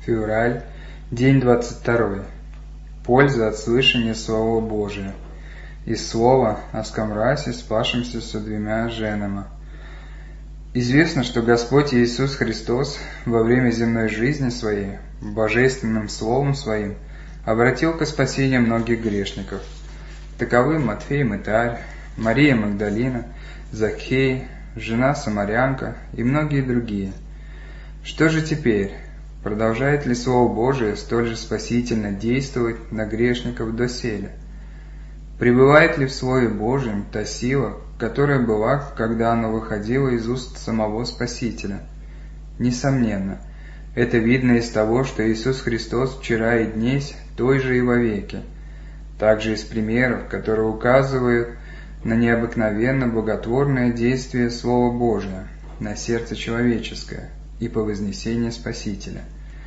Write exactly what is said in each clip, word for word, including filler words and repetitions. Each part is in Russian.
Февраль, день двадцать второй. Польза от слышания Слова Божия. Из слова о Скамрасе, спасшемся со двумя женами. Известно, что Господь Иисус Христос во время земной жизни Своей, божественным Словом Своим, обратил ко спасению многих грешников. Таковы Матфей Мытарь, Мария Магдалина, Закхей, жена Самарянка и многие другие. Что же теперь? Продолжает ли Слово Божие столь же спасительно действовать на грешников доселе? Пребывает ли в Слове Божьем та сила, которая была, когда оно выходило из уст самого Спасителя? Несомненно, это видно из того, что Иисус Христос вчера и днесь той же и вовеки. Также из примеров, которые указывают на необыкновенно благотворное действие Слова Божия на сердце человеческое и по вознесению Спасителя.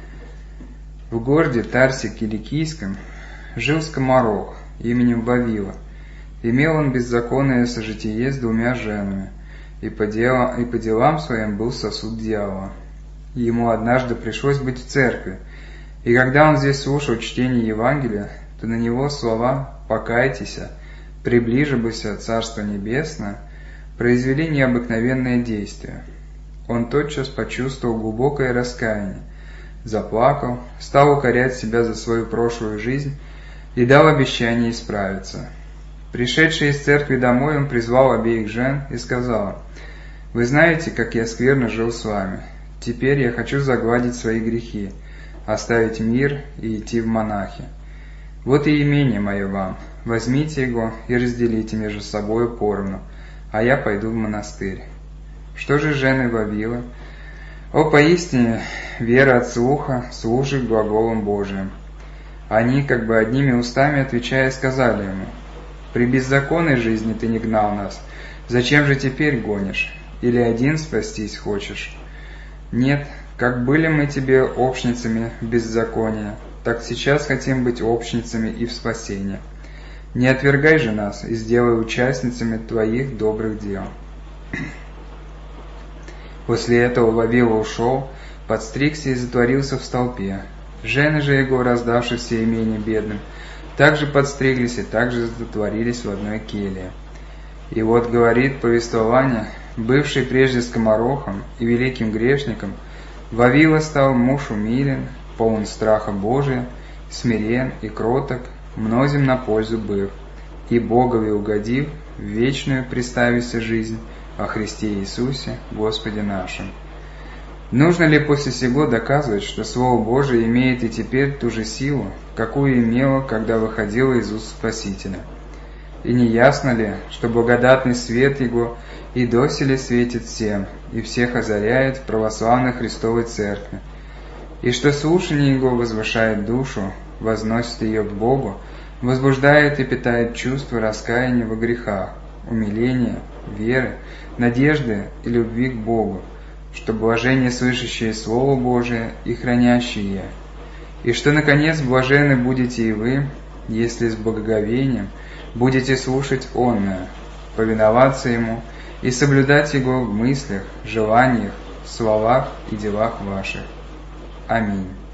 В городе Тарсе Киликийском жил скоморох именем Вавила. Имел он беззаконное сожитие с двумя женами, и по, делам, и по делам своим был сосуд дьявола. Ему однажды пришлось быть в церкви, и когда он здесь слушал чтение Евангелия, то на него слова «покайтесь, приближибыся Царство Небесное» произвели необыкновенное действие. Он тотчас почувствовал глубокое раскаяние, заплакал, стал укорять себя за свою прошлую жизнь и дал обещание исправиться. Пришедший из церкви домой, он призвал обеих жен и сказал: «Вы знаете, как я скверно жил с вами. Теперь я хочу загладить свои грехи, оставить мир и идти в монахи. Вот и имение мое вам, возьмите его и разделите между собой поровну, а я пойду в монастырь». Что же жены Вавила? О, поистине, вера от слуха служит глаголом Божиим. Они, как бы одними устами отвечая, сказали ему: «При беззаконной жизни ты не гнал нас, зачем же теперь гонишь? Или один спастись хочешь? Нет, как были мы тебе общницами беззакония, так сейчас хотим быть общницами и в спасении. Не отвергай же нас и сделай участницами твоих добрых дел». После этого Вавила ушел, подстригся и затворился в столпе. Жены же его, раздавши все имения бедным, также подстриглись и также затворились в одной келье. И вот, говорит повествование, бывший прежде скоморохом и великим грешником, Вавила стал муж умилен, полон страха Божия, смирен и кроток, мнозим на пользу быв, и Богови угодив, в вечную приставися жизнь о Христе Иисусе, Господе нашим. Нужно ли после сего доказывать, что Слово Божие имеет и теперь ту же силу, какую имело, когда выходило из уст Спасителя? И не ясно ли, что благодатный свет Его и доселе светит всем, и всех озаряет в православной Христовой Церкви, и что слушание Его возвышает душу, возносит ее к Богу, возбуждает и питает чувство раскаяния во грехах, умиления, веры, надежды и любви к Богу, что блаженне слышащие Слово Божие и хранящие, и что, наконец, блаженны будете и вы, если с благоговением будете слушать онное, повиноваться Ему и соблюдать Его в мыслях, желаниях, словах и делах ваших. Аминь.